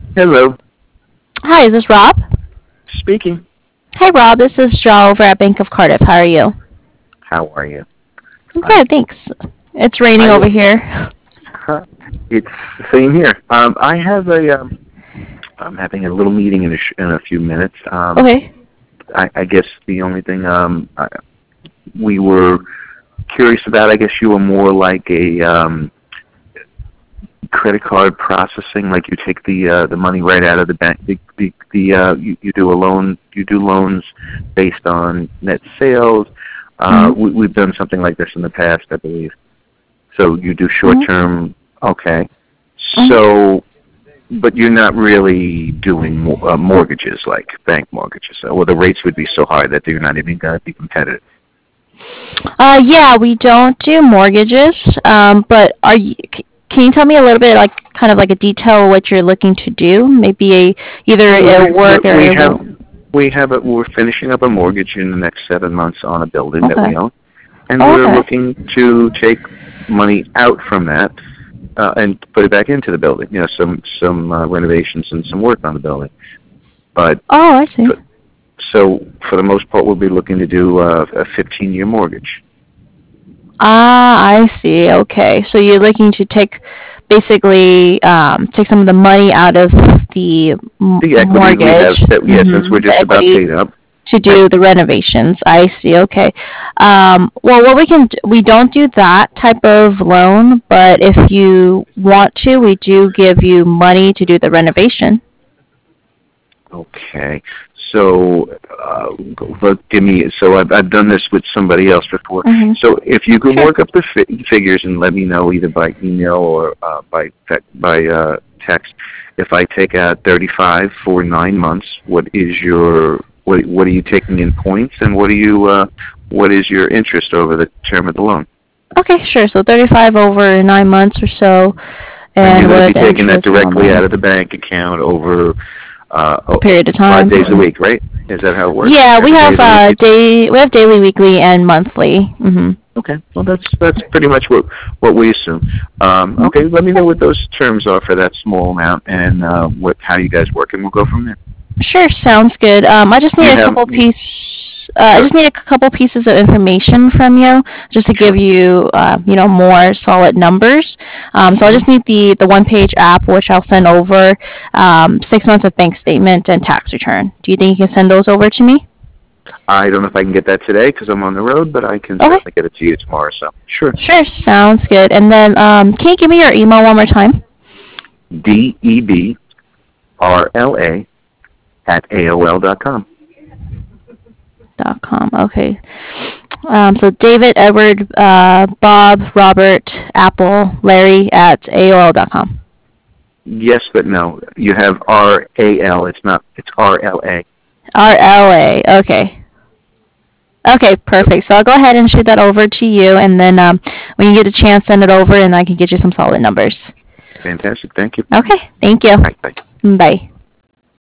Hello, Hi, is this Rob? speaking. Hi, Rob. This is Joe over at Bank of Cardiff. How are you? How are you? I'm I, good, thanks. It's raining I, over here. huh, it's the same here. I have I'm having a little meeting in a few minutes. Okay. I guess the only thing we were curious about, I guess you were more like a credit card processing, like you take the money right out of the bank. You do a loan, you do loans based on net sales. Mm-hmm. We've done something like this in the past, I believe. So you do short Mm-hmm. term, okay. Mm-hmm. So, but you're not really doing mortgages like bank mortgages. Well, the rates would be so high that they're not even going to be competitive. Yeah, we don't do mortgages. But can you tell me a little bit, like, kind of like a detail of what you're looking to do? Maybe either Well, a work or we a have loan. we're finishing up a mortgage in the next 7 months on a building that Okay. we own, and Oh, we're okay. looking to take money out from that and put it back into the building. Some renovations and some work on the building. But Oh, I see. for, so for the most part, we'll be looking to do a 15-year mortgage. Ah, I see. Okay. So you're looking to basically, take some of the money out of the The equity we have, mortgage, that yeah, since we're the just about equity, paid up, to right? do the renovations. I see. Okay. Well, what we don't do that type of loan, but if you want to, we do give you money to do the renovation. Okay. So, but give me. So I've done this with somebody else before. Mm-hmm. So if you can Sure. work up the figures and let me know either by email or by text. If I take out 35 for 9 months, what are you taking in points, and what is your interest over the term of the loan? Okay, sure. So 35 over 9 months or so, And you're and going what to are be the taking that interests directly normally? out of the bank account over A period of five time. days a week, right? Is that how it works? Yeah, we Every day have of the week? we have daily, weekly, and monthly. Mm-hmm. Okay. Well, that's pretty much what we assume. Okay. Let me know what those terms are for that small amount and what how you guys work, and we'll go from there. Sure, sounds good. I just need You a have couple I sure, just need a couple pieces of information from you, just to give sure. you, more solid numbers. So I Hmm. just need the one-page app, which I'll send over, 6 months of bank statement and tax return. Do you think you can send those over to me? I don't know if I can get that today because I'm on the road, but I can Okay, certainly get it to you tomorrow. So sure. sure, sounds good. And then, can you give me your email one more time? DEBRLA@AOL.com. .com. Okay. So David, Edward, Bob, Robert, Apple, Larry at AOL.com. Yes, but no. You have RAL. It's not. It's RLA. RLA. Okay. Okay, perfect. So I'll go ahead and shoot that over to you, and then, when you get a chance, send it over, and I can get you some solid numbers. Fantastic. Thank you. Okay, thank you. Bye. Bye. Bye.